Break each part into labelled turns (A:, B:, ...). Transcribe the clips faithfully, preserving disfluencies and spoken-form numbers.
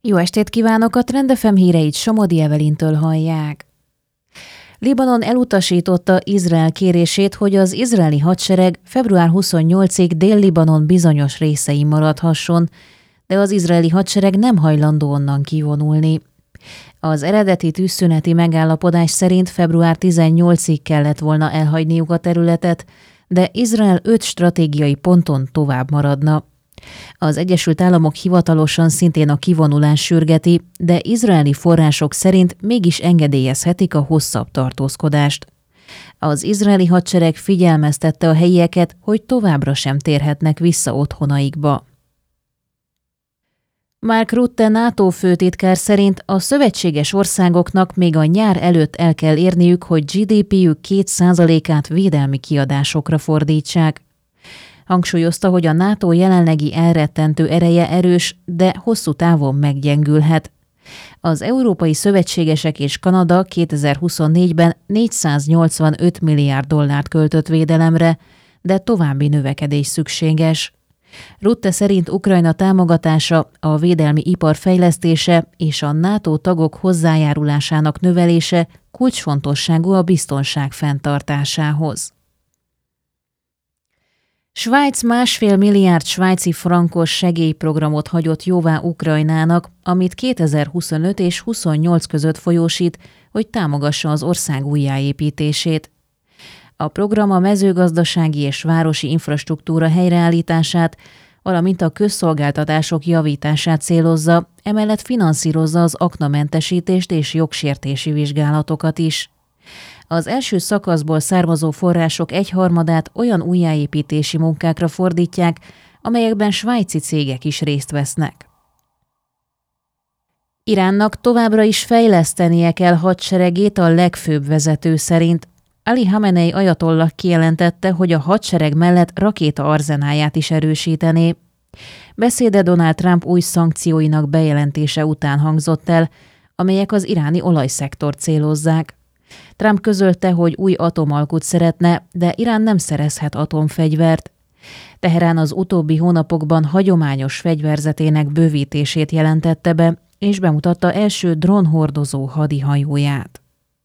A: Jó estét kívánok, a Trend ef em híreit Somodi Evelintől hallják. Libanon elutasította Izrael kérését, hogy az izraeli hadsereg február huszonnyolcadikáig Dél-Libanon bizonyos részein maradhasson, de az izraeli hadsereg nem hajlandó onnan kivonulni. Az eredeti tűzszüneti megállapodás szerint február tizennyolcadikáig kellett volna elhagyniuk a területet, de Izrael öt stratégiai ponton tovább maradna. Az Egyesült Államok hivatalosan szintén a kivonulás sürgeti, de izraeli források szerint mégis engedélyezhetik a hosszabb tartózkodást. Az izraeli hadsereg figyelmeztette a helyieket, hogy továbbra sem térhetnek vissza otthonaikba. Mark Rutte NATO főtitkár szerint a szövetséges országoknak még a nyár előtt el kell érniük, hogy gé dé péjük két százalékát védelmi kiadásokra fordítsák. Hangsúlyozta, hogy a NATO jelenlegi elrettentő ereje erős, de hosszú távon meggyengülhet. Az európai szövetségesek és Kanada kétezer-huszonnégyben négyszáznyolcvanöt milliárd dollárt költött védelemre, de további növekedés szükséges. Rutte szerint Ukrajna támogatása, a védelmi ipar fejlesztése és a NATO tagok hozzájárulásának növelése kulcsfontosságú a biztonság fenntartásához. Svájc másfél milliárd svájci frankos segélyprogramot hagyott jóvá Ukrajnának, amit kétezer-huszonöt és huszonnyolc között folyósít, hogy támogassa az ország újjáépítését. A program a mezőgazdasági és városi infrastruktúra helyreállítását, valamint a közszolgáltatások javítását célozza, emellett finanszírozza az aknamentesítést és jogsértési vizsgálatokat is. Az első szakaszból származó források egyharmadát olyan újjáépítési munkákra fordítják, amelyekben svájci cégek is részt vesznek. Iránnak továbbra is fejlesztenie kell hadseregét a legfőbb vezető szerint. Ali Hamenei ajatollah kijelentette, hogy a hadsereg mellett rakéta arzenáját is erősítené. Beszéde Donald Trump új szankcióinak bejelentése után hangzott el, amelyek az iráni olajszektort célozzák. Trump közölte, hogy új atomalkut szeretne, de Irán nem szerezhet atomfegyvert. Teherán az utóbbi hónapokban hagyományos fegyverzetének bővítését jelentette be, és bemutatta első drónhordozó hadihajóját.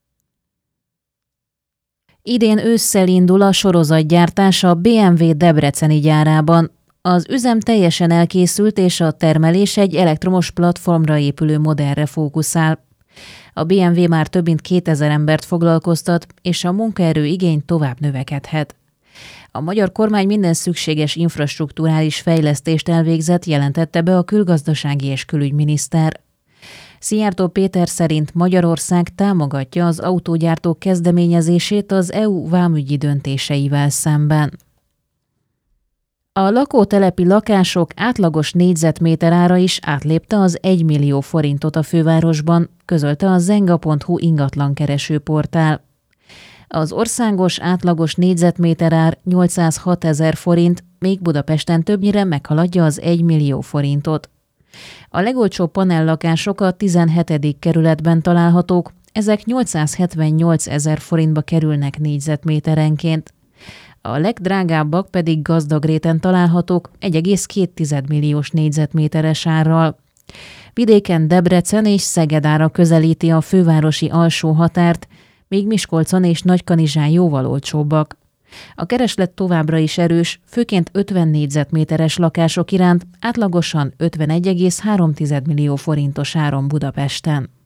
A: Idén ősszel indul a sorozatgyártás a bé em vé debreceni gyárában. Az üzem teljesen elkészült, és a termelés egy elektromos platformra épülő modellre fókuszál. A bé em vé már több mint kétezer embert foglalkoztat, és a munkaerő igény tovább növekedhet. A magyar kormány minden szükséges infrastrukturális fejlesztést elvégzett, jelentette be a külgazdasági és külügyminiszter. Szijjártó Péter szerint Magyarország támogatja az autógyártók kezdeményezését az é u vámügyi döntéseivel szemben. A lakótelepi lakások átlagos négyzetméter ára is átlépte az egymillió forintot a fővárosban, közölte a zenga pont hu ingatlankereső portál. Az országos átlagos négyzetméter ár nyolcszázhatezer forint, még Budapesten többnyire meghaladja az egymillió forintot. A legolcsóbb panellakások a tizenhetedik kerületben találhatók, ezek nyolcszázhetvennyolcezer forintba kerülnek négyzetméterenként. A legdrágábbak pedig Gazdagréten találhatók egy egész két milliós négyzetméteres árral. Vidéken Debrecen és Szeged ára közelíti a fővárosi alsó határt, míg Miskolcon és Nagykanizsán jóval olcsóbbak. A kereslet továbbra is erős, főként ötven négyzetméteres lakások iránt, átlagosan ötvenegy egész három millió forintos áron Budapesten.